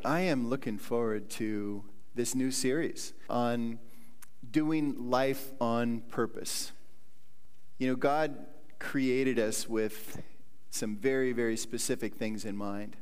I am looking forward to this new series on doing life on purpose. You know, God created us with some very, very specific things in mind.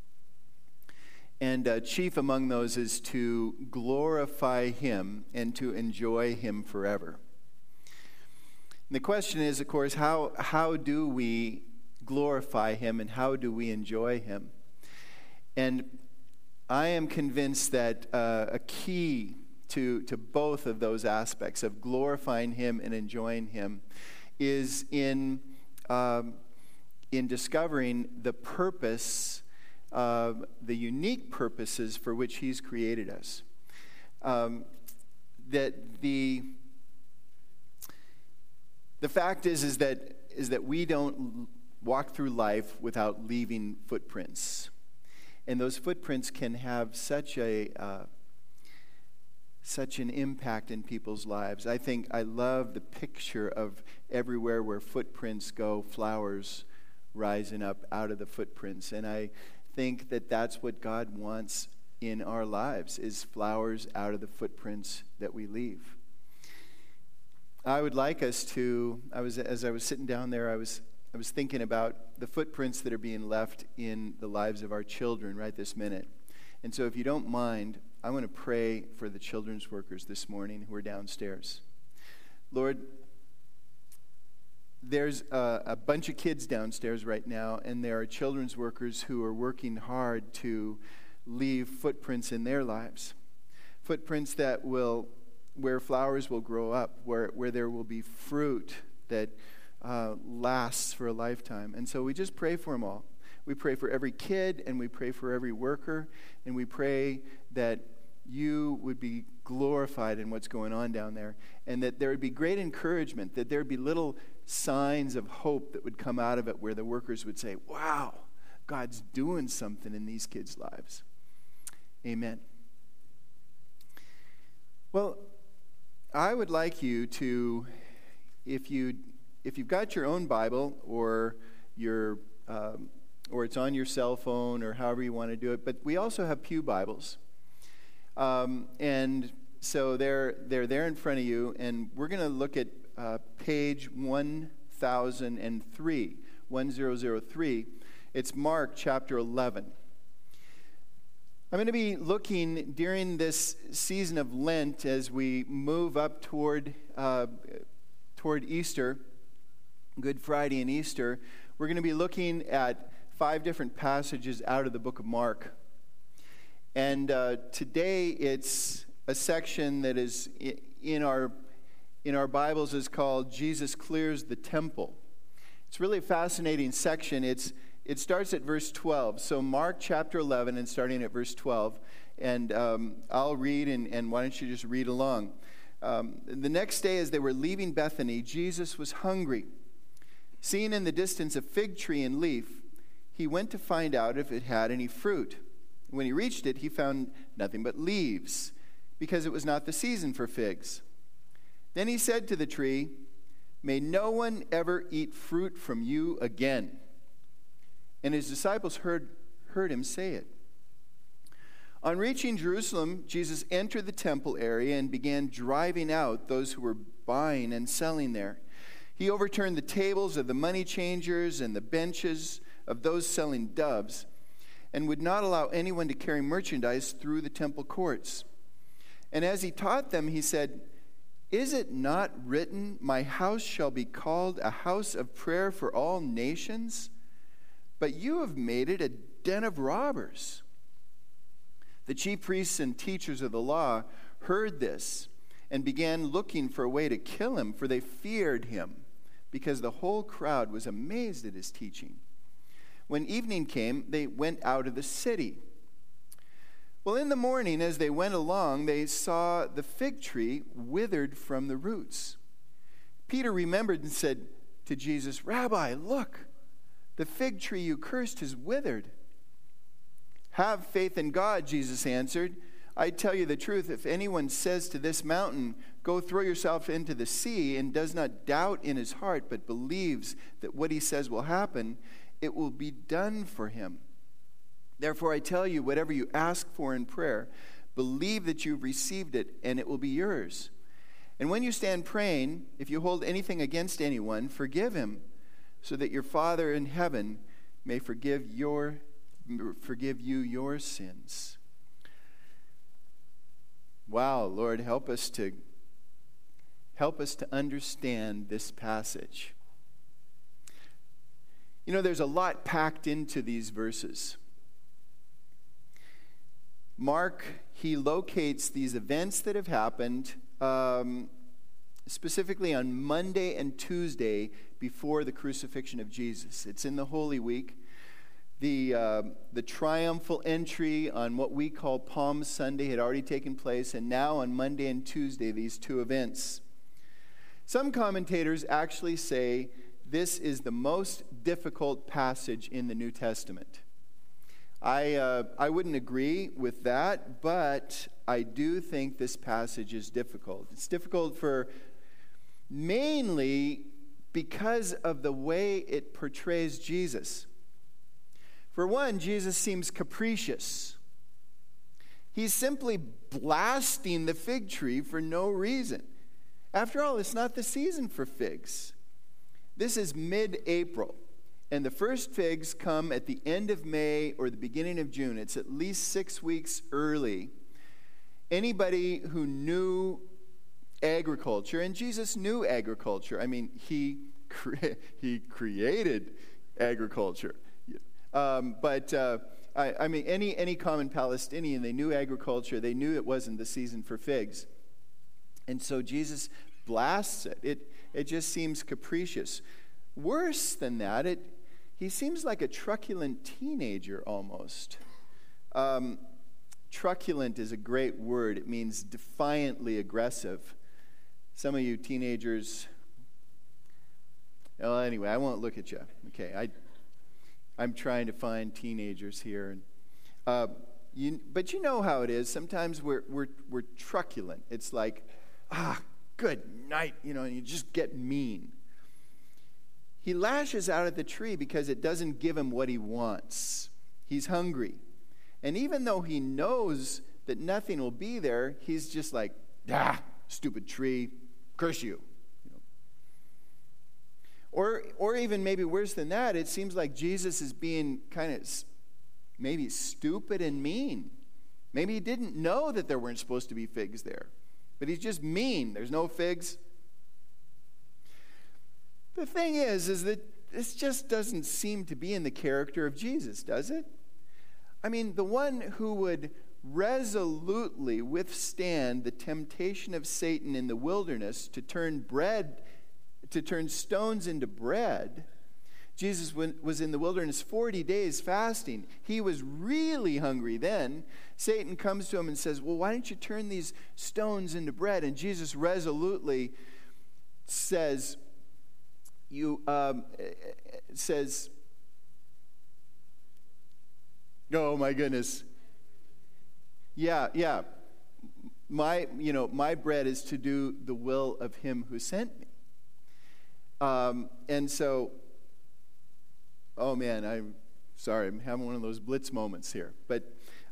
And chief among those is to glorify Him and to enjoy Him forever. And the question is, of course, how do we glorify Him and how do we enjoy Him? And I am convinced that a key to both of those aspects of glorifying Him and enjoying Him is in discovering the purpose, the unique purposes for which He's created us. That the fact is that we don't walk through life without leaving footprints. And those footprints can have such an impact in people's lives. I love the picture of everywhere where footprints go, flowers rising up out of the footprints. And I think that that's what God wants in our lives, is flowers out of the footprints that we leave. I would like us to, as I was sitting down there, I was thinking about the footprints that are being left in the lives of our children right this minute. And so if you don't mind, I want to pray for the children's workers this morning who are downstairs. Lord, there's a bunch of kids downstairs right now, and there are children's workers who are working hard to leave footprints in their lives. Footprints that where flowers will grow up, where there will be fruit that lasts for a lifetime. And so we just pray for them all. We pray for every kid, and we pray for every worker, and we pray that you would be glorified in what's going on down there, and that there would be great encouragement, that there would be little signs of hope that would come out of it where the workers would say, wow, God's doing something in these kids' lives. Amen. Well, I would like you to, if you've got your own Bible or or it's on your cell phone or however you want to do it, but we also have pew Bibles, and so they're there in front of you, and we're going to look at page 1003, 1003. It's Mark chapter 11. I'm going to be looking during this season of Lent as we move up toward Easter, Good Friday and Easter. We're going to be looking at 5 different passages out of the book of Mark. And today it's a section that is in our Bibles is called Jesus Clears the Temple. It's really a fascinating section. It starts at verse 12. So Mark chapter 11 and starting at verse 12. And I'll read, and why don't you just read along. The next day as they were leaving Bethany, Jesus was hungry. Seeing in the distance a fig tree and leaf, he went to find out if it had any fruit. When he reached it, he found nothing but leaves, because it was not the season for figs. Then he said to the tree, "May no one ever eat fruit from you again." And his disciples heard him say it. On reaching Jerusalem, Jesus entered the temple area and began driving out those who were buying and selling there. He overturned the tables of the money changers and the benches of those selling doves, and would not allow anyone to carry merchandise through the temple courts. And as he taught them, he said, "Is it not written, 'My house shall be called a house of prayer for all nations'? But you have made it a den of robbers." The chief priests and teachers of the law heard this and began looking for a way to kill him, for they feared him, because the whole crowd was amazed at his teaching. When evening came, they went out of the city. Well, in the morning, as they went along, they saw the fig tree withered from the roots. Peter remembered and said to Jesus, "Rabbi, look, the fig tree you cursed is withered." "Have faith in God," Jesus answered. "I tell you the truth, if anyone says to this mountain, 'Go throw yourself into the sea,' and does not doubt in his heart, but believes that what he says will happen, it will be done for him. Therefore, I tell you, whatever you ask for in prayer, believe that you've received it, and it will be yours. And when you stand praying, if you hold anything against anyone, forgive him, so that your Father in heaven may forgive you your sins. Wow, Lord, help us to understand this passage. You know, there's a lot packed into these verses. Mark, he locates these events that have happened specifically on Monday and Tuesday before the crucifixion of Jesus. It's in the Holy Week. The triumphal entry on what we call Palm Sunday had already taken place, and now on Monday and Tuesday, these two events. Some commentators actually say this is the most difficult passage in the New Testament. I wouldn't agree with that, but I do think this passage is difficult. It's difficult for mainly because of the way it portrays Jesus. For one, Jesus seems capricious. He's simply blasting the fig tree for no reason. After all, it's not the season for figs. This is mid-April. And the first figs come at the end of May or the beginning of June. It's at least 6 weeks early. Anybody who knew agriculture, and Jesus knew agriculture. I mean, he created agriculture. I mean, any common Palestinian, they knew agriculture. They knew it wasn't the season for figs. And so Jesus blasts it. It just seems capricious. Worse than that, he seems like a truculent teenager almost. Truculent is a great word. It means defiantly aggressive. Some of you teenagers, well, anyway, I won't look at you. Okay, I'm trying to find teenagers here, but you know how it is. Sometimes we're truculent. It's like, good night, and you just get mean. He lashes out at the tree because it doesn't give him what he wants. He's hungry. And even though he knows that nothing will be there, he's just like, stupid tree, curse you. Or even maybe worse than that, it seems like Jesus is being kind of maybe stupid and mean. Maybe he didn't know that there weren't supposed to be figs there. But he's just mean. There's no figs. The thing is that this just doesn't seem to be in the character of Jesus, does it? I mean, the one who would resolutely withstand the temptation of Satan in the wilderness to turn stones into bread. Jesus was in the wilderness 40 days fasting. He was really hungry then. Satan comes to him and says, well, why don't you turn these stones into bread? And Jesus resolutely says, oh my goodness. Yeah. My bread is to do the will of him who sent me. And so, oh man, I'm sorry, I'm having one of those blitz moments here. But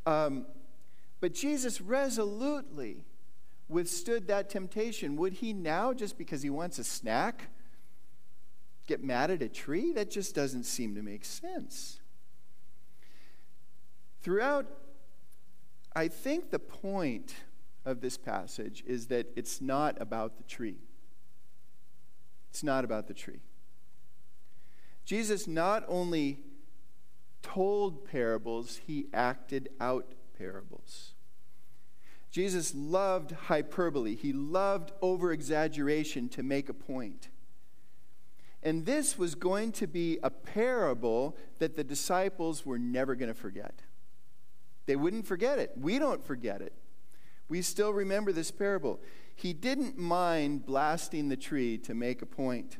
Jesus resolutely withstood that temptation. Would he now, just because he wants a snack, get mad at a tree? That just doesn't seem to make sense. Throughout, I think the point of this passage is that it's not about the tree. It's not about the tree. Jesus not only told parables, he acted out parables. Jesus loved hyperbole. He loved over-exaggeration to make a point. And this was going to be a parable that the disciples were never going to forget. They wouldn't forget it. We don't forget it. We still remember this parable. He didn't mind blasting the tree to make a point.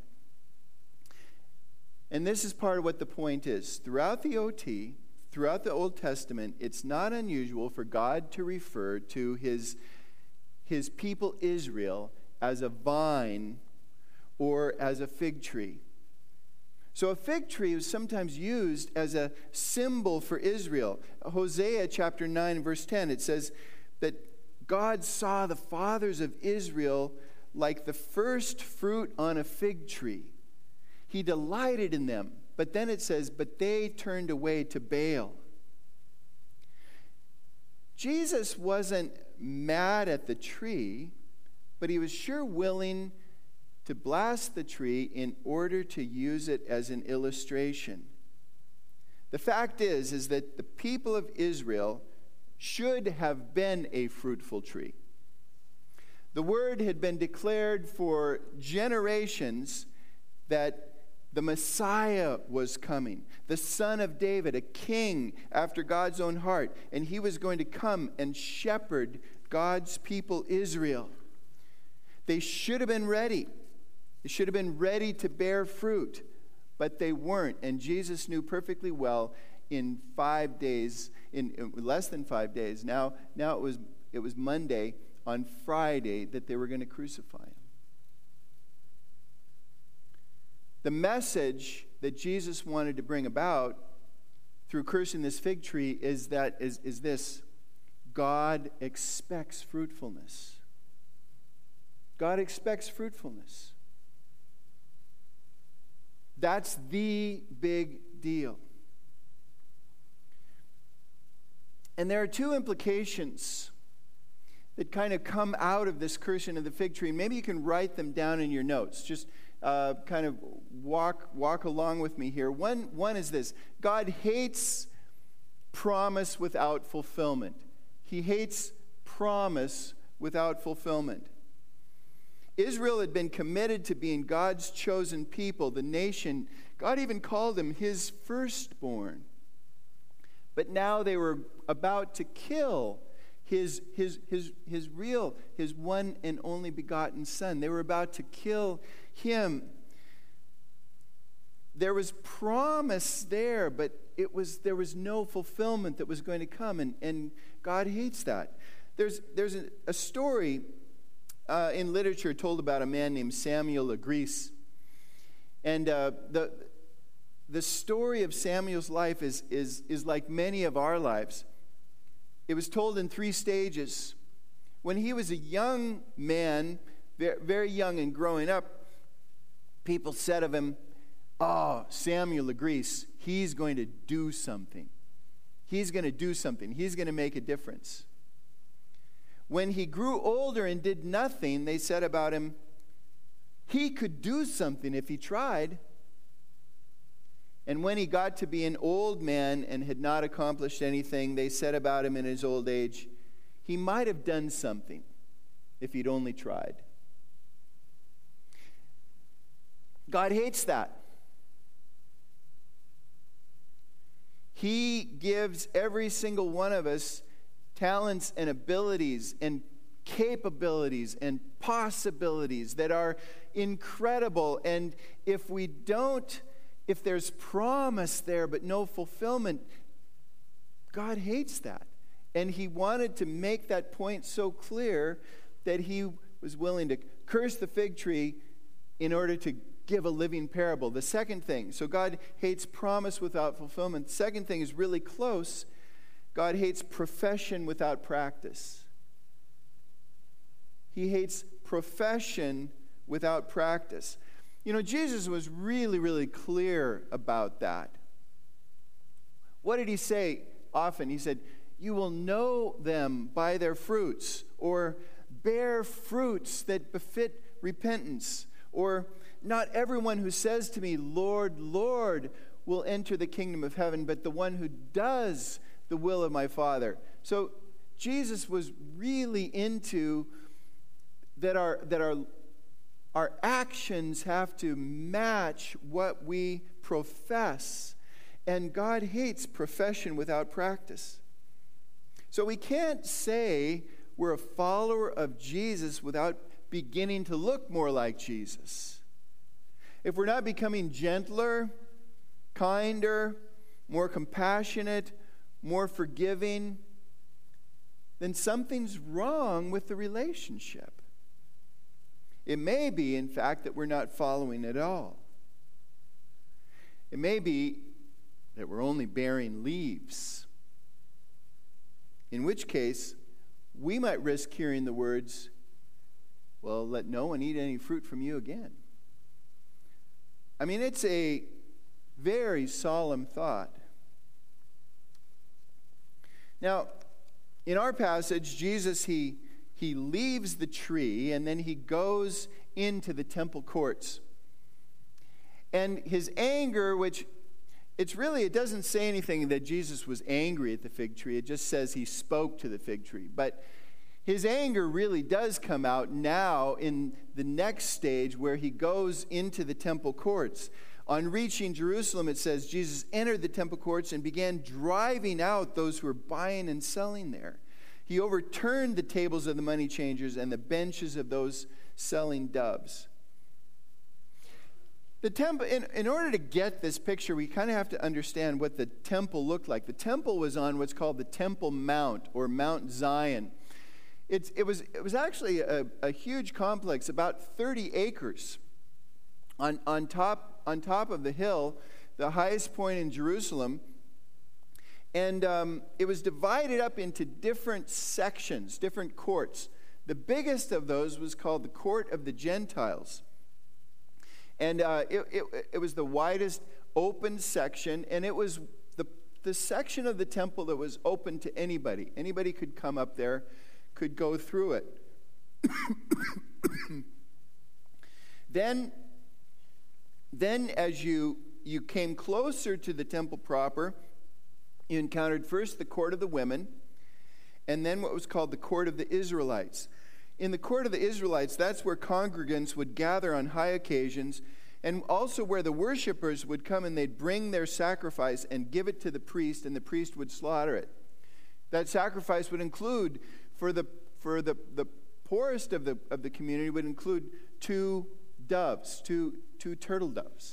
And this is part of what the point is. Throughout the OT, throughout the Old Testament, it's not unusual for God to refer to his people Israel as a vine or as a fig tree. So a fig tree was sometimes used as a symbol for Israel. Hosea chapter 9, verse 10, it says that God saw the fathers of Israel like the first fruit on a fig tree. He delighted in them. But then it says, but they turned away to Baal. Jesus wasn't mad at the tree, but he was sure willing to blast the tree in order to use it as an illustration. The fact is that the people of Israel should have been a fruitful tree. The word had been declared for generations that the Messiah was coming, the Son of David, a king after God's own heart, and he was going to come and shepherd God's people Israel. They should have been ready. They should have been ready to bear fruit, but they weren't. And Jesus knew perfectly well in 5 days, in less than 5 days. Now it was Monday, on Friday, that they were going to crucify him. The message that Jesus wanted to bring about through cursing this fig tree is this: God expects fruitfulness. God expects fruitfulness. That's the big deal. And there are two implications that kind of come out of this cursing of the fig tree. And maybe you can write them down in your notes. Just kind of walk along with me here. One is this: God hates promise without fulfillment. He hates promise without fulfillment. Israel had been committed to being God's chosen people, the nation. God even called them his firstborn. But now they were about to kill his one and only begotten son. They were about to kill him. There was promise there, but there was no fulfillment that was going to come, and God hates that. There's a story in literature told about a man named Samuel Legris, and the story of Samuel's life is like many of our lives. It was told in 3 stages. When he was a young man, very young and growing up, people said of him, "Oh, Samuel Legris, he's going to do something. He's going to do something. He's going to make a difference." When he grew older and did nothing, they said about him, "He could do something if he tried." And when he got to be an old man and had not accomplished anything, they said about him in his old age, "He might have done something if he'd only tried." God hates that. He gives every single one of us talents and abilities and capabilities and possibilities that are incredible. And if there's promise there but no fulfillment, God hates that. And he wanted to make that point so clear that he was willing to curse the fig tree in order to give a living parable. The second thing, so God hates promise without fulfillment. The second thing is really close. God hates profession without practice. He hates profession without practice. You know, Jesus was really, really clear about that. What did he say often? He said, "You will know them by their fruits," or "bear fruits that befit repentance," or "Not everyone who says to me, 'Lord, Lord,' will enter the kingdom of heaven, but the one who does the will of my Father." So Jesus was really into that our actions have to match what we profess. And God hates profession without practice. So we can't say we're a follower of Jesus without beginning to look more like Jesus. If we're not becoming gentler, kinder, more compassionate, more forgiving, then something's wrong with the relationship. It may be, in fact, that we're not following at all. It may be that we're only bearing leaves, in which case we might risk hearing the words, well, let no one eat any fruit from you again. I mean, it's a very solemn thought. Now, in our passage, Jesus, he leaves the tree and then he goes into the temple courts. And his anger, which it doesn't say anything that Jesus was angry at the fig tree. It just says he spoke to the fig tree. But his anger really does come out now in the next stage where he goes into the temple courts. On reaching Jerusalem, it says, Jesus entered the temple courts and began driving out those who were buying and selling there. He overturned the tables of the money changers and the benches of those selling doves. The temple, in order to get this picture, we kind of have to understand what the temple looked like. The temple was on what's called the Temple Mount, or Mount Zion. It was actually a huge complex, about 30 acres. On top of the hill, the highest point in Jerusalem, and it was divided up into different sections, different courts. The biggest of those was called the Court of the Gentiles, and it was the widest open section, and it was the section of the temple that was open to anybody. Anybody could come up there, could go through it. Then as you came closer to the temple proper, you encountered first the court of the women, and then what was called the court of the Israelites. In the court of the Israelites, that's where congregants would gather on high occasions, and also where the worshipers would come and they'd bring their sacrifice and give it to the priest, and the priest would slaughter it. That sacrifice would include, for the poorest of the community, would include two doves, two turtle doves.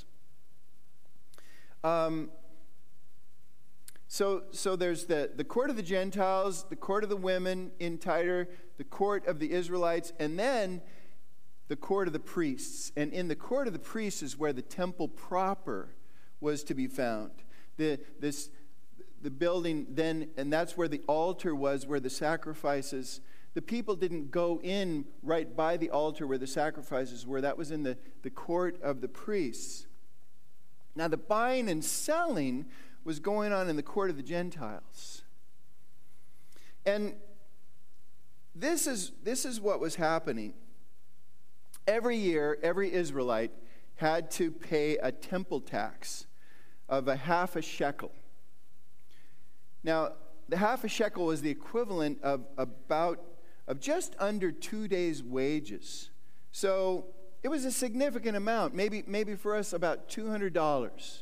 So there's the court of the Gentiles, the court of the women in Tyre, the court of the Israelites, and then the court of the priests. And in the court of the priests is where the temple proper was to be found. The building then, and that's where the altar was, where the sacrifices. The people didn't go in right by the altar where the sacrifices were. That was in the court of the priests. Now, the buying and selling was going on in the court of the Gentiles. And this is what was happening. Every year, every Israelite had to pay a temple tax of a half a shekel. Now, the half a shekel was the equivalent of just under 2 days' wages. So it was a significant amount, maybe for us about $200.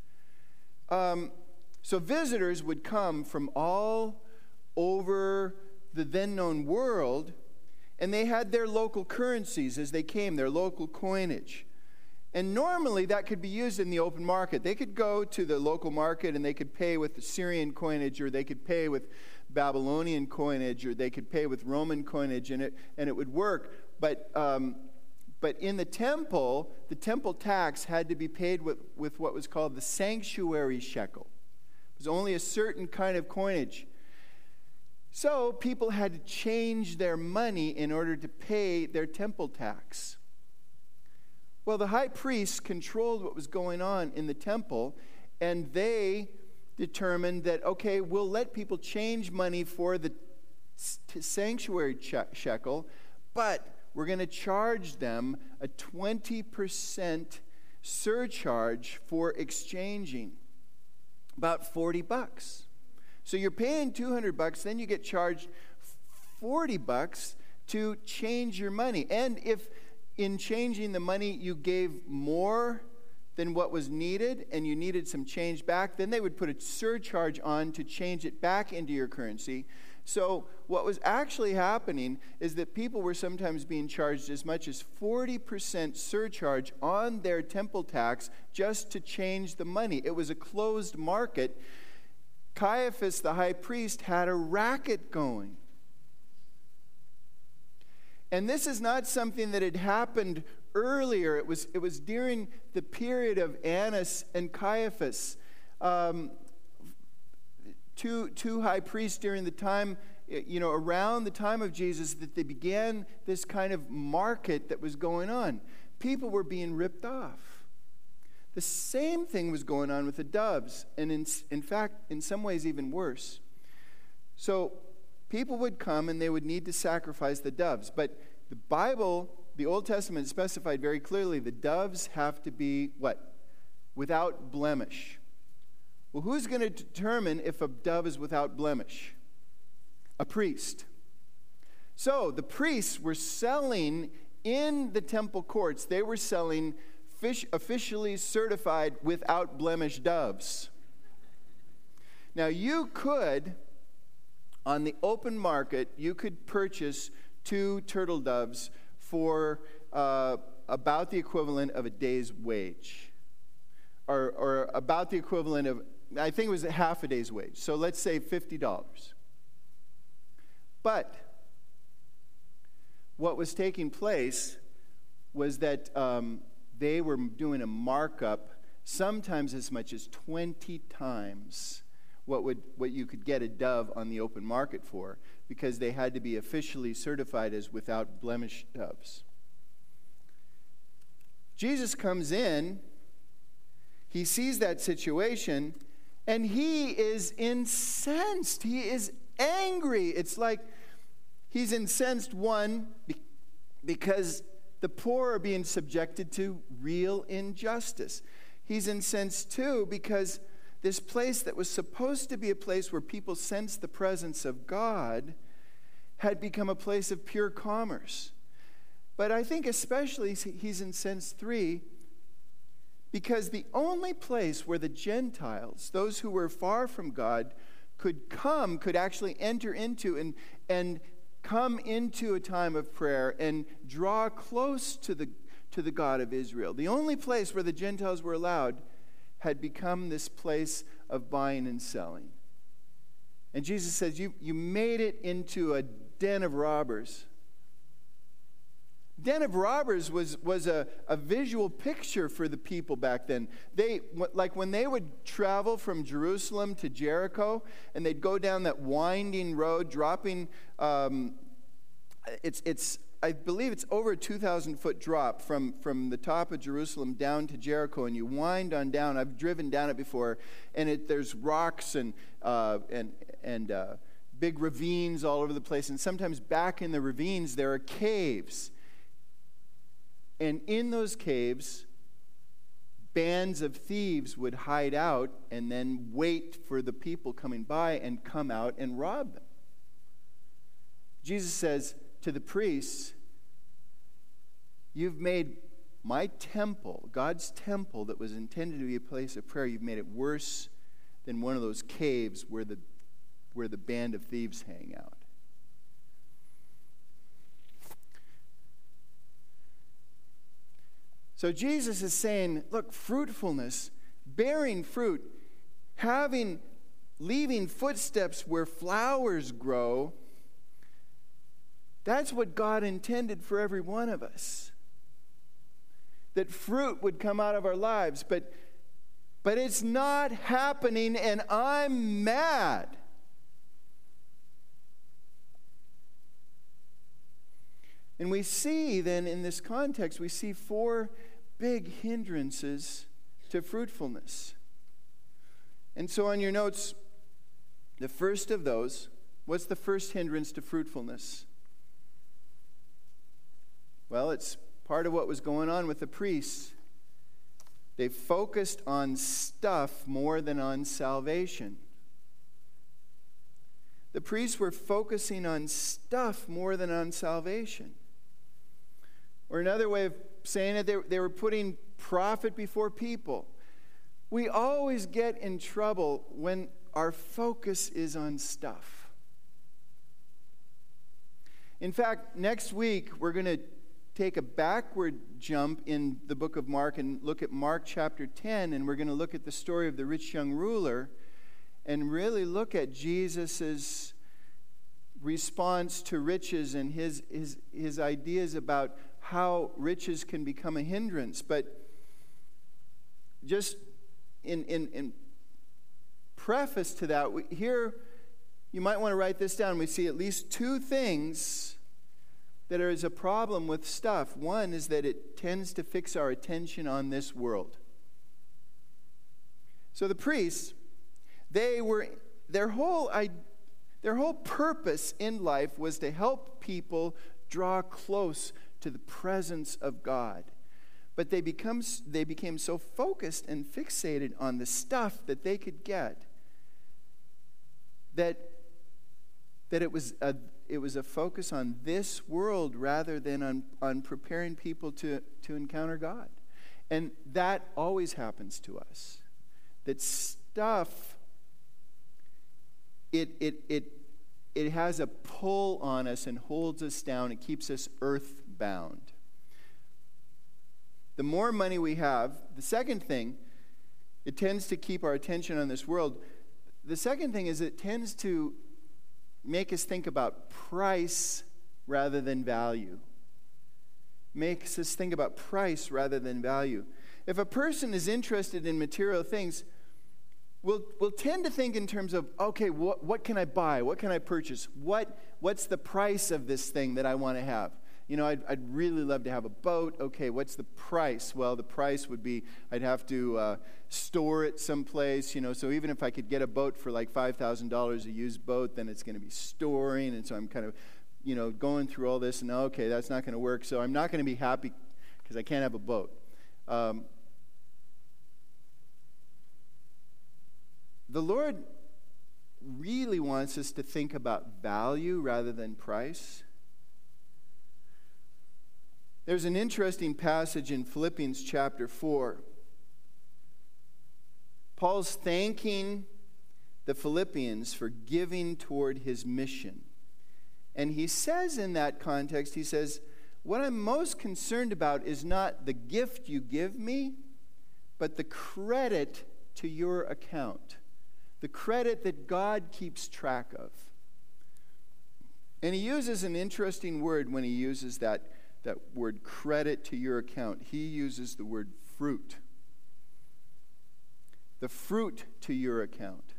So visitors would come from all over the then-known world, and they had their local currencies as they came, their local coinage. And normally that could be used in the open market. They could go to the local market and they could pay with Assyrian coinage, or they could pay with Babylonian coinage, or they could pay with Roman coinage, and it would work. But in the temple tax had to be paid with what was called the sanctuary shekel. It was only a certain kind of coinage. So people had to change their money in order to pay their temple tax. Well, the high priests controlled what was going on in the temple, and they determined that, okay, we'll let people change money for the sanctuary shekel, but we're going to charge them a 20% surcharge for exchanging, about $40. So you're paying $200, then you get charged $40 to change your money. And if in changing the money you gave more than what was needed and you needed some change back, then they would put a surcharge on to change it back into your currency. So what was actually happening is that people were sometimes being charged as much as 40% surcharge on their temple tax just to change the money. It was a closed market. Caiaphas, the high priest, had a racket going. And this is not something that had happened earlier. It was during the period of Annas and Caiaphas, two high priests during the time, around the time of Jesus, that they began this kind of market that was going on. People were being ripped off. The same thing was going on with the doves, and in fact, in some ways even worse. So people would come and they would need to sacrifice the doves. But the Bible, the Old Testament, specified very clearly the doves have to be what? Without blemish. Well, who's going to determine if a dove is without blemish? A priest. So the priests were selling in the temple courts, they were selling officially certified without blemish doves. Now you could, on the open market, you could purchase 2 turtle doves for about the equivalent of a day's wage. Or about the equivalent of, I think it was half a day's wage. So let's say $50. But what was taking place was that they were doing a markup, sometimes as much as 20 times what you could get a dove on the open market for, because they had to be officially certified as without blemish doves. Jesus comes in, he sees that situation, and he is incensed. He is angry. It's like he's incensed, one, because the poor are being subjected to real injustice. He's incensed, two, because this place that was supposed to be a place where people sensed the presence of God had become a place of pure commerce. But I think especially he's incensed, three, because the only place where the Gentiles, those who were far from God, could actually enter into and come into a time of prayer and draw close to the God of Israel. The only place where the Gentiles were allowed had become this place of buying and selling. And Jesus says, you made it into a den of robbers. Den of robbers was a visual picture for the people back then. Like when they would travel from Jerusalem to Jericho, and they'd go down that winding road, dropping, I believe it's over a 2,000-foot drop from the top of Jerusalem down to Jericho, and you wind on down. I've driven down it before, and there's rocks and big ravines all over the place, and sometimes back in the ravines there are caves. And in those caves, bands of thieves would hide out and then wait for the people coming by and come out and rob them. Jesus says to the priests, you've made my temple, God's temple that was intended to be a place of prayer, you've made it worse than one of those caves where the band of thieves hang out. So Jesus is saying, look, fruitfulness, bearing fruit, leaving footsteps where flowers grow, that's what God intended for every one of us. That fruit would come out of our lives, but it's not happening, and I'm mad. And we see then in this context, we see 4 big hindrances to fruitfulness. And so on your notes, the first of those, what's the first hindrance to fruitfulness? Well, it's part of what was going on with the priests. They focused on stuff more than on salvation. The priests were focusing on stuff more than on salvation. Or another way of saying it, they were putting profit before people. We always get in trouble when our focus is on stuff. In fact, next week we're going to take a backward jump in the book of Mark and look at Mark chapter 10, and we're going to look at the story of the rich young ruler and really look at Jesus' response to riches and his ideas about how riches can become a hindrance. But just in preface to that, here you might want to write this down. We see at least two things that is a problem with stuff. One is that it tends to fix our attention on this world. So the priests, their whole purpose in life was to help people draw close to the presence of God. But they became so focused and fixated on the stuff that they could get that it was a focus on this world rather than on preparing people to encounter God. And that always happens to us. That stuff, it has a pull on us and holds us down. It keeps us earthbound. The more money we have, the second thing, it tends to keep our attention on this world. The second thing is it tends to make us think about price rather than value. Makes us think about price rather than value. If a person is interested in material things, we'll tend to think in terms of, okay, what can I buy? What can I purchase? What's the price of this thing that I want to have? You know, I'd really love to have a boat. Okay, what's the price? Well, the price would be I'd have to store it someplace, you know. So even if I could get a boat for like $5,000 a used boat, then it's going to be storing. And so I'm kind of, you know, going through all this. And okay, that's not going to work. So I'm not going to be happy because I can't have a boat. The Lord really wants us to think about value rather than price. There's an interesting passage in Philippians chapter 4. Paul's thanking the Philippians for giving toward his mission. And he says in that context, he says, what I'm most concerned about is not the gift you give me, but the credit to your account. The credit that God keeps track of. And he uses an interesting word when he uses that word credit to your account. He uses the word fruit. The fruit to your account.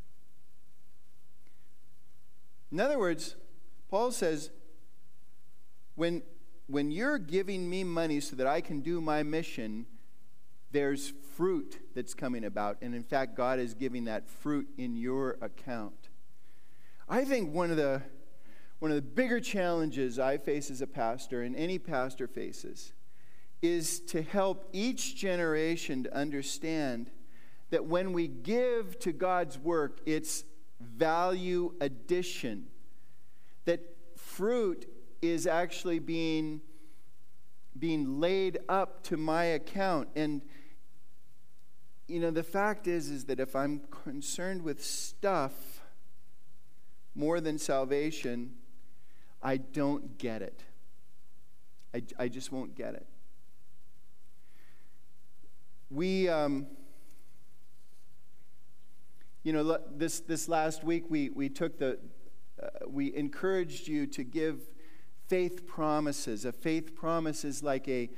In other words, Paul says, when you're giving me money so that I can do my mission, there's fruit that's coming about. And in fact, God is giving that fruit in your account. I think one of the bigger challenges I face as a pastor, and any pastor faces, is to help each generation to understand that when we give to God's work, it's value addition. That fruit is actually being laid up to my account. And you know, the fact is that if I'm concerned with stuff more than salvation, I don't get it. I just won't get it. We, this last week we took we encouraged you to give faith promises. A faith promise is like a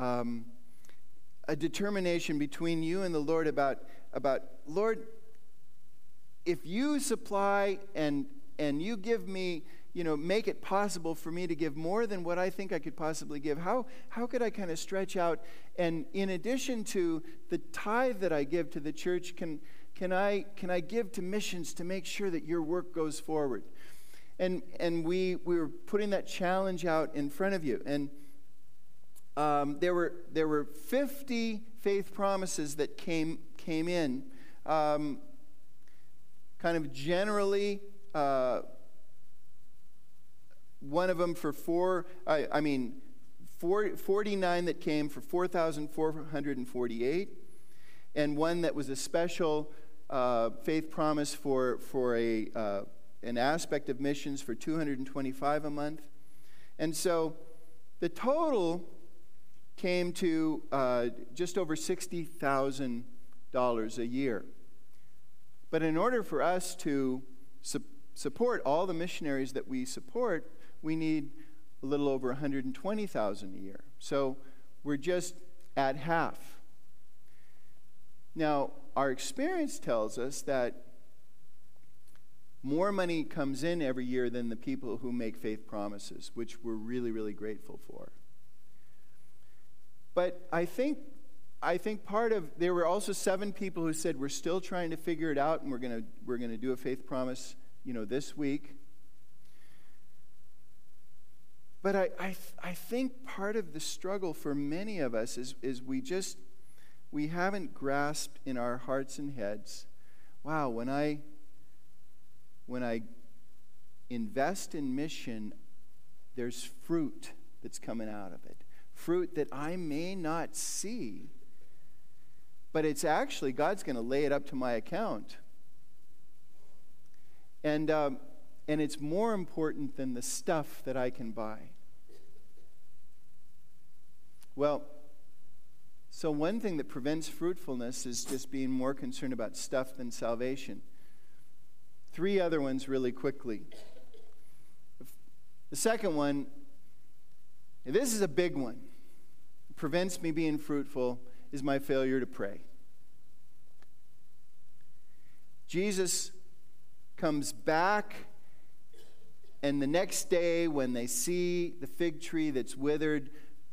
determination between you and the Lord about Lord, if you supply and you give me, make it possible for me to give more than what I think I could possibly give. How could I kind of stretch out? And in addition to the tithe that I give to the church, can I give to missions to make sure that your work goes forward? And we were putting that challenge out in front of you. And there were 50 faith promises that came in, kind of generally. One of them for 49 that came for 4,448, and one that was a special faith promise for an aspect of missions for $225 a month. And so the total came to just over $60,000 a year. But in order for us to support all the missionaries that we support, we need a little over 120,000 a year. So we're just at half. Now, our experience tells us that more money comes in every year than the people who make faith promises, which we're really, really grateful for. But I think there were also 7 people who said we're still trying to figure it out, and we're going to do a faith promise, this week. But I think part of the struggle for many of us is we haven't grasped in our hearts and heads, wow, when I invest in mission, there's fruit that's coming out of it. Fruit that I may not see, but it's actually, God's going to lay it up to my account. And it's more important than the stuff that I can buy. Well, so one thing that prevents fruitfulness is just being more concerned about stuff than salvation. 3 other ones really quickly. The second one, and this is a big one, prevents me being fruitful, is my failure to pray. Jesus comes back, and the next day when they see the fig tree that's withered,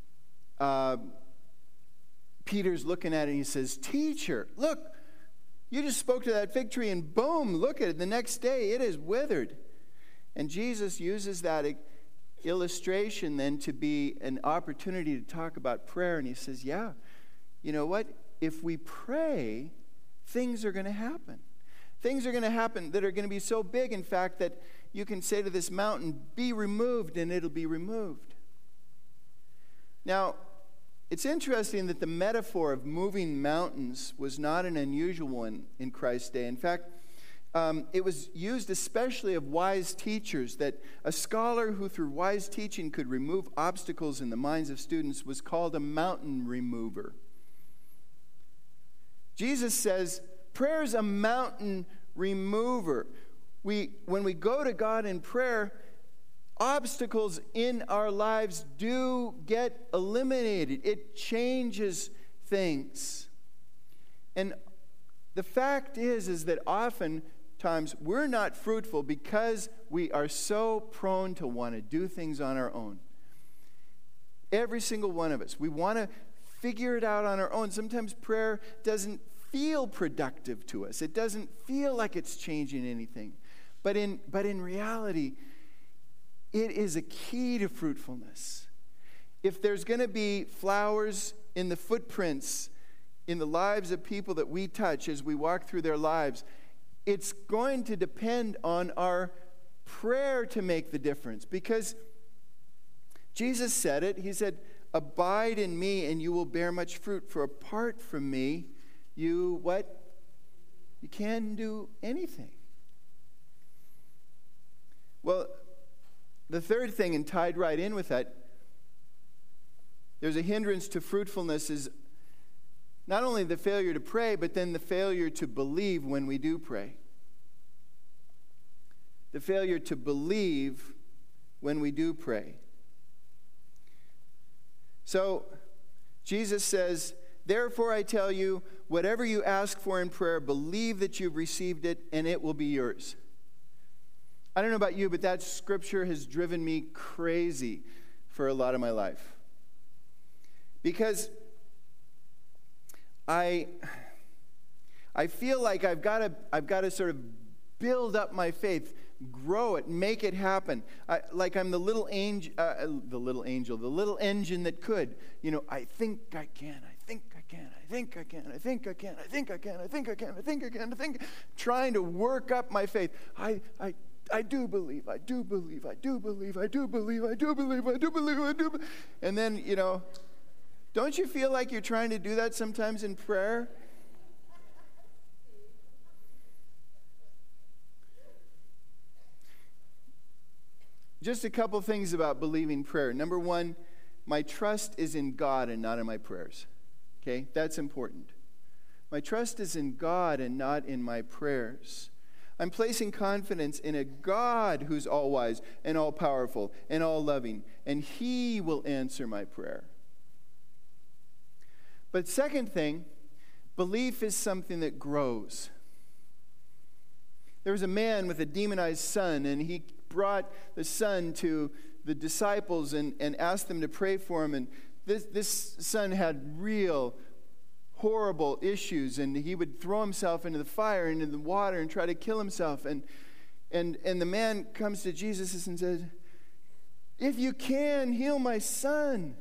Peter's looking at it and he says, "Teacher, look, you just spoke to that fig tree and boom, look at it. The next day it is withered." And Jesus uses that illustration then to be an opportunity to talk about prayer. And he says, yeah, you know what? If we pray, things are going to happen. Things are going to happen that are going to be so big, in fact, that you can say to this mountain, "Be removed," and it'll be removed. Now, it's interesting that the metaphor of moving mountains was not an unusual one in Christ's day. In fact, it was used especially of wise teachers, that a scholar who through wise teaching could remove obstacles in the minds of students was called a mountain remover. Jesus says, prayer is a mountain remover. When we go to God in prayer, obstacles in our lives do get eliminated. It changes things. And the fact is that oftentimes we're not fruitful because we are so prone to want to do things on our own. Every single one of us. We want to figure it out on our own. Sometimes prayer doesn't feel productive to us. It doesn't feel like it's changing anything. But in reality, it is a key to fruitfulness. If there's going to be flowers in the footprints in the lives of people that we touch as we walk through their lives, it's going to depend on our prayer to make the difference. Because Jesus said it. He said, "Abide in me and you will bear much fruit. For apart from me, you what? You can't do anything." Well, the third thing, and tied right in with that, there's a hindrance to fruitfulness is not only the failure to pray, but then the failure to believe when we do pray. The failure to believe when we do pray. So, Jesus says, "Therefore I tell you, whatever you ask for in prayer, believe that you've received it, and it will be yours." I don't know about you, but that scripture has driven me crazy for a lot of my life. Because I feel like I've got to sort of build up my faith, grow it, make it happen. Like I'm the little engine that could. I think I can. Trying to work up my faith. I do believe. And then, don't you feel like you're trying to do that sometimes in prayer? Just a couple things about believing prayer. Number one, my trust is in God and not in my prayers. Okay, that's important. My trust is in God and not in my prayers. I'm placing confidence in a God who's all-wise and all-powerful and all-loving, and He will answer my prayer. But second thing, belief is something that grows. There was a man with a demonized son, and he brought the son to the disciples and asked them to pray for him. And this son had real horrible issues, and he would throw himself into the fire, into the water, and try to kill himself. And the man comes to Jesus and says, "If you can, heal my son."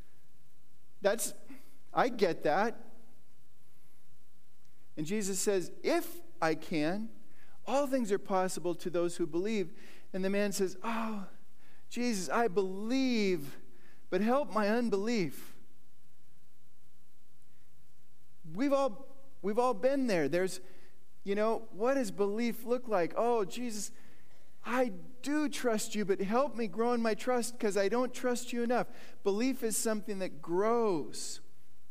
I get that. And Jesus says, "If I can, all things are possible to those who believe." And the man says, "Oh, Jesus, I believe, but help my unbelief." We've all been there. There's, what does belief look like? "Oh, Jesus, I do trust you, but help me grow in my trust because I don't trust you enough." Belief is something that grows.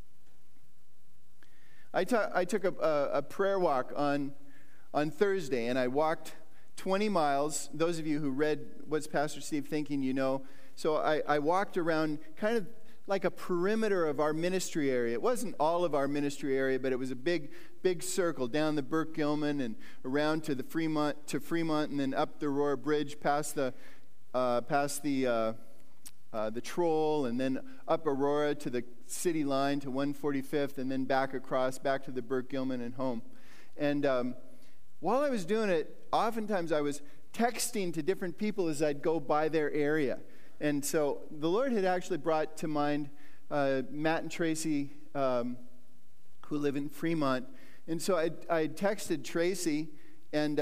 I took a prayer walk on Thursday, and I walked 20 miles. Those of you who read What's Pastor Steve Thinking, you know. So I walked around kind of like a perimeter of our ministry area. It wasn't all of our ministry area, but it was a big circle down the Burke Gilman and around to Fremont, and then up the Aurora Bridge past the Troll, and then up Aurora to the city line to 145th, and then back across, back to the Burke Gilman and home. And while I was doing it, oftentimes I was texting to different people as I'd go by their area. And so the Lord had actually brought to mind Matt and Tracy, who live in Fremont. And so I texted Tracy, and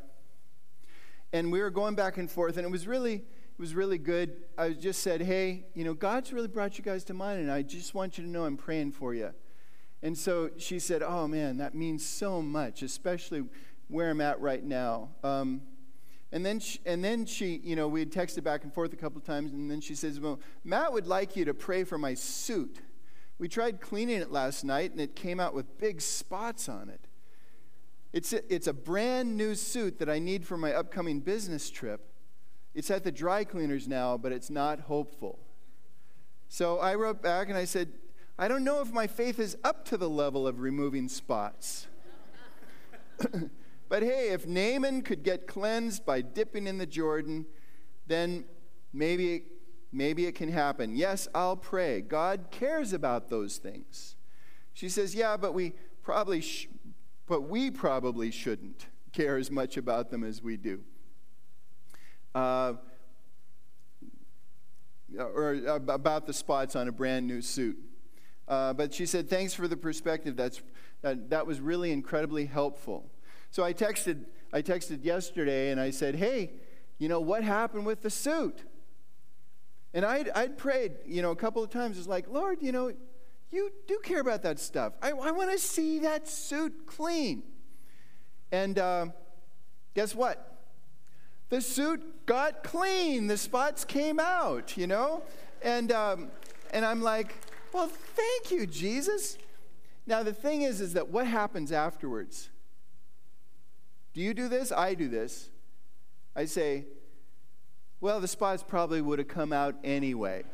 we were going back and forth, and it was really good. I just said, "Hey, God's really brought you guys to mind, and I just want you to know I'm praying for you." And so she said, "Oh man, that means so much, especially where I'm at right now." And then she, we had texted back and forth a couple of times, and then she says, "Well, Matt would like you to pray for my suit. We tried cleaning it last night, and it came out with big spots on it. It's a brand new suit that I need for my upcoming business trip. It's at the dry cleaners now, but it's not hopeful." So I wrote back and I said, "I don't know if my faith is up to the level of removing spots. But hey, if Naaman could get cleansed by dipping in the Jordan, then maybe it can happen. Yes, I'll pray. God cares about those things." She says, "Yeah, but we probably shouldn't care as much about them as we do." Or about the spots on a brand new suit. But she said, "Thanks for the perspective. That was really incredibly helpful." So I texted yesterday, and I said, "Hey, what happened with the suit?" And I'd prayed, a couple of times. It's like, "Lord, you do care about that stuff. I want to see that suit clean." And guess what? The suit got clean. The spots came out, And I'm like, "Well, thank you, Jesus." Now, the thing is that what happens afterwards? Do you do this? I do this. I say, "Well, the spots probably would have come out anyway."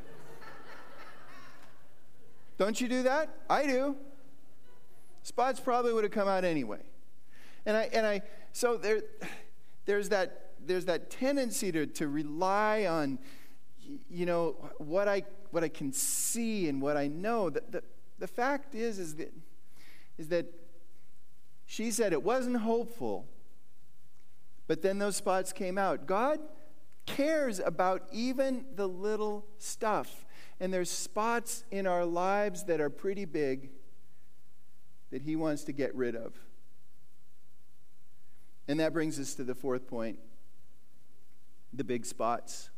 Don't you do that? I do. Spots probably would have come out anyway. So there's that tendency to rely on, what I can see and what I know. The fact is that she said it wasn't hopeful, but then those spots came out. God cares about even the little stuff. And there's spots in our lives that are pretty big that He wants to get rid of. And that brings us to the fourth point, the big spots.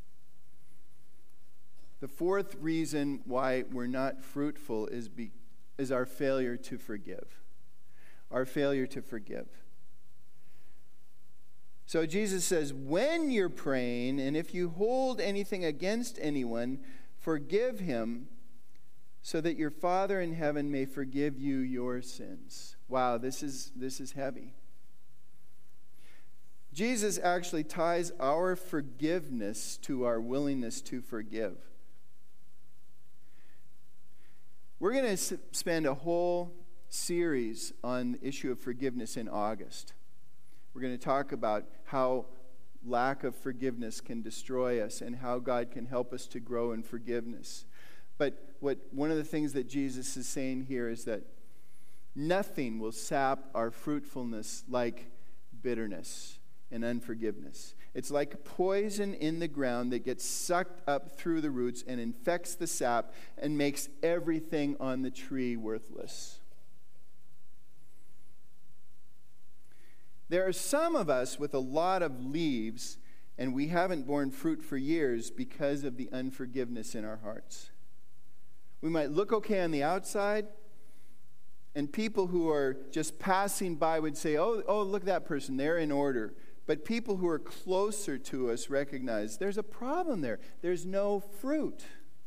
The fourth reason why we're not fruitful is our failure to forgive. Our failure to forgive. So Jesus says, when you're praying, and if you hold anything against anyone, forgive him, so that your Father in heaven may forgive you your sins. Wow, this is heavy. Jesus actually ties our forgiveness to our willingness to forgive. We're going to spend a whole series on the issue of forgiveness in August. We're going to talk about how lack of forgiveness can destroy us and how God can help us to grow in forgiveness. But one of the things that Jesus is saying here is that nothing will sap our fruitfulness like bitterness and unforgiveness. It's like poison in the ground that gets sucked up through the roots and infects the sap and makes everything on the tree worthless. There are some of us with a lot of leaves, and we haven't borne fruit for years because of the unforgiveness in our hearts. We might look okay on the outside, and people who are just passing by would say, oh, look at that person, they're in order. But people who are closer to us recognize there's a problem there. There's no fruit.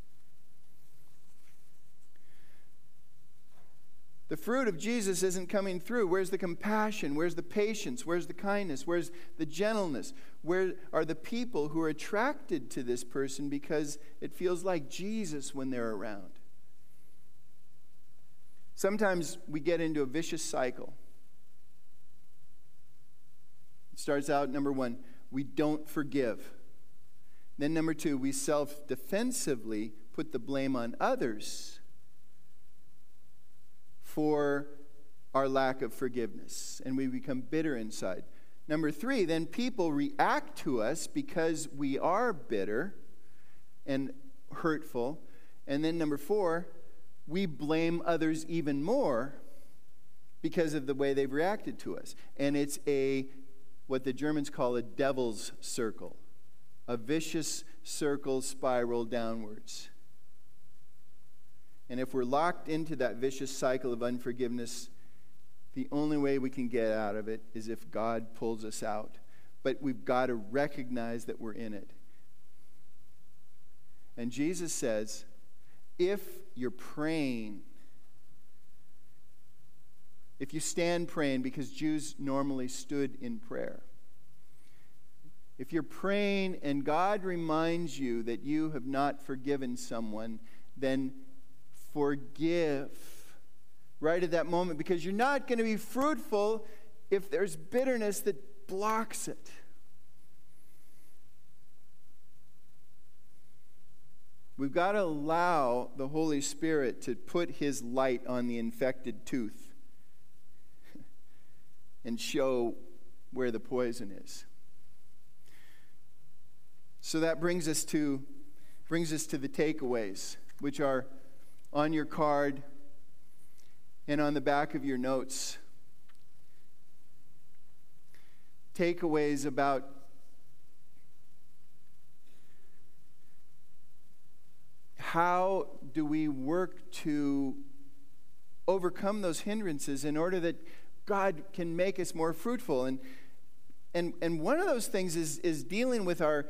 The fruit of Jesus isn't coming through. Where's the compassion? Where's the patience? Where's the kindness? Where's the gentleness? Where are the people who are attracted to this person because it feels like Jesus when they're around? Sometimes we get into a vicious cycle. It starts out, number one, we don't forgive. Then number two, we self-defensively put the blame on others for our lack of forgiveness, and we become bitter inside. Number three, then people react to us because we are bitter and hurtful. And then number four, we blame others even more because of the way they've reacted to us. And it's what the Germans call a devil's circle, a vicious circle spiral downwards. And if we're locked into that vicious cycle of unforgiveness, the only way we can get out of it is if God pulls us out. But we've got to recognize that we're in it. And Jesus says, if you're praying, if you stand praying, because Jews normally stood in prayer, if you're praying and God reminds you that you have not forgiven someone, then forgive right at that moment, because you're not going to be fruitful if there's bitterness that blocks it. We've got to allow the Holy Spirit to put His light on the infected tooth and show where the poison is. So that brings us to the takeaways, which are on your card and on the back of your notes. Takeaways about how do we work to overcome those hindrances in order that God can make us more fruitful. And one of those things is dealing with our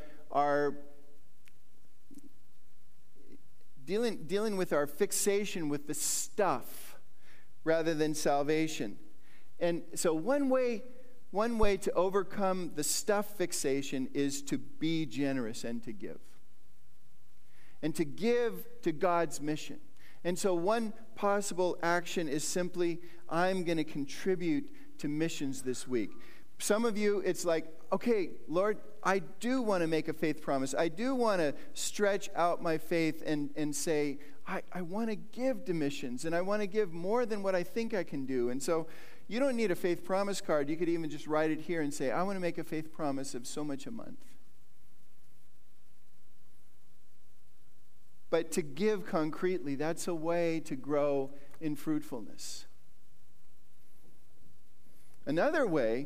dealing with our fixation with the stuff rather than salvation. And so one way to overcome the stuff fixation is to be generous and to give. And to give to God's mission. And so one possible action is simply, I'm going to contribute to missions this week. Some of you, it's like, okay, Lord, I do want to make a faith promise. I do want to stretch out my faith and say, I want to give to missions, and I want to give more than what I think I can do. And so you don't need a faith promise card. You could even just write it here and say, I want to make a faith promise of so much a month. But to give concretely, that's a way to grow in fruitfulness. Another way,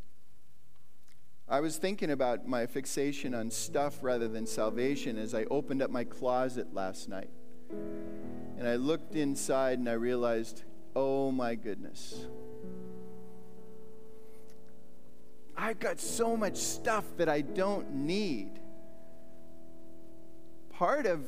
I was thinking about my fixation on stuff rather than salvation as I opened up my closet last night. And I looked inside and I realized, oh my goodness. I've got so much stuff that I don't need. Part of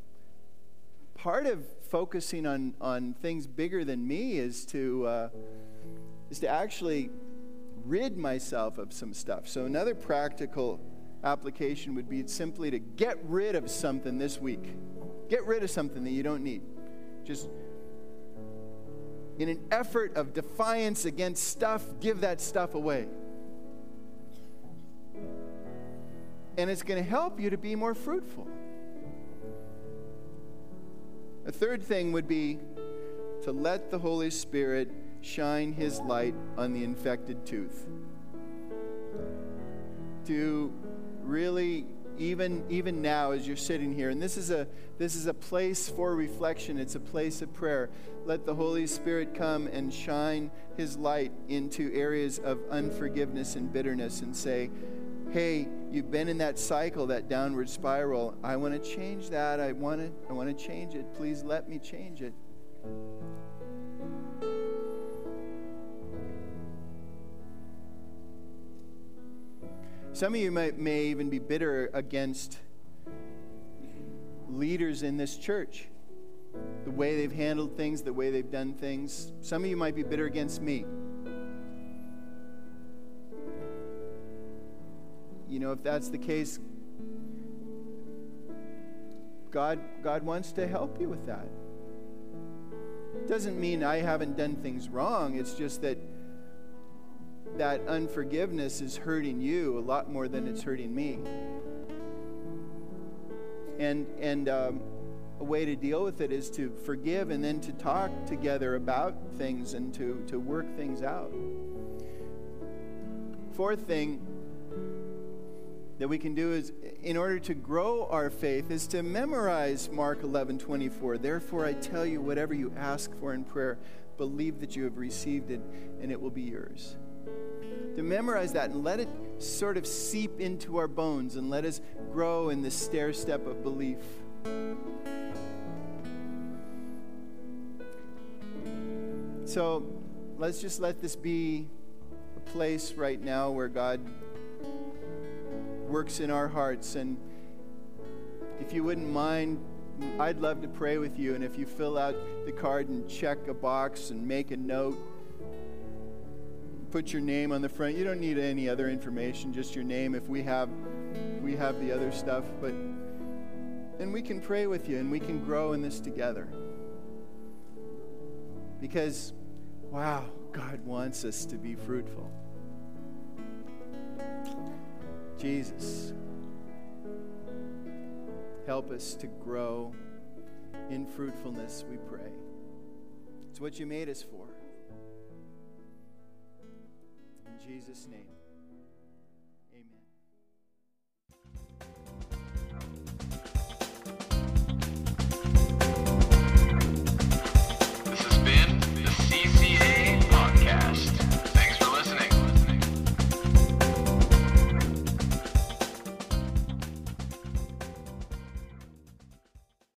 focusing on things bigger than me is to actually rid myself of some stuff. So another practical application would be simply to get rid of something this week. Get rid of something that you don't need. Just in an effort of defiance against stuff, give that stuff away. And it's going to help you to be more fruitful. A third thing would be to let the Holy Spirit shine His light on the infected tooth. To really, even now as you're sitting here, and this is a place for reflection, it's a place of prayer. Let the Holy Spirit come and shine His light into areas of unforgiveness and bitterness and say, hey, you've been in that cycle, that downward spiral. I want to change that. I want to change it. Please let me change it. Some of you may even be bitter against leaders in this church. The way they've handled things, the way they've done things. Some of you might be bitter against me. You know, if that's the case, God wants to help you with that. It doesn't mean I haven't done things wrong. It's just that unforgiveness is hurting you a lot more than it's hurting me. And a way to deal with it is to forgive and then to talk together about things and to work things out. Fourth thing that we can do is, in order to grow our faith, is to memorize Mark 11:24. Therefore I tell you, whatever you ask for in prayer, believe that you have received it and it will be yours. To memorize that and let it sort of seep into our bones and let us grow in the stair step of belief. So let's just let this be a place right now where God works in our hearts. And if you wouldn't mind, I'd love to pray with you. And if you fill out the card and check a box and make a note, put your name on the front. You don't need any other information, just your name if we have the other stuff. But and we can pray with you and we can grow in this together. Because wow, God wants us to be fruitful. Jesus, help us to grow in fruitfulness, we pray. It's what you made us for. In Jesus' name.